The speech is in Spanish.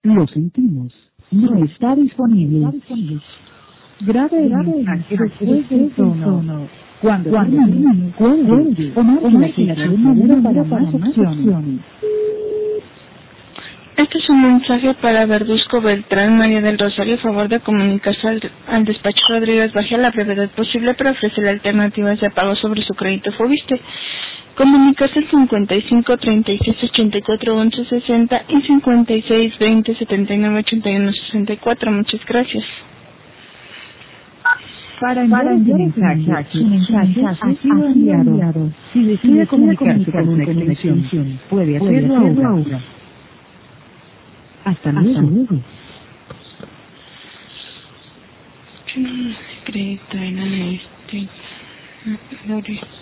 Lo sentimos. No está disponible. Grabe el mensaje después del tono. Cuando termine, cuelgue o marque la número para más opciones. Este es un mensaje para Verduzco Beltrán María del Rosario a favor de comunicarse al despacho Rodríguez Baje a la brevedad posible para ofrecerle alternativas de pago sobre su crédito Fobiste. Comunicarse al 55 36 84 11 60 y 56 20 79 81 64. Muchas gracias. Para enviar su mensaje ha sido enviado. Si decide comunicarse con una extensión, puede hacerlo ahora. Hasta luego. Crédito en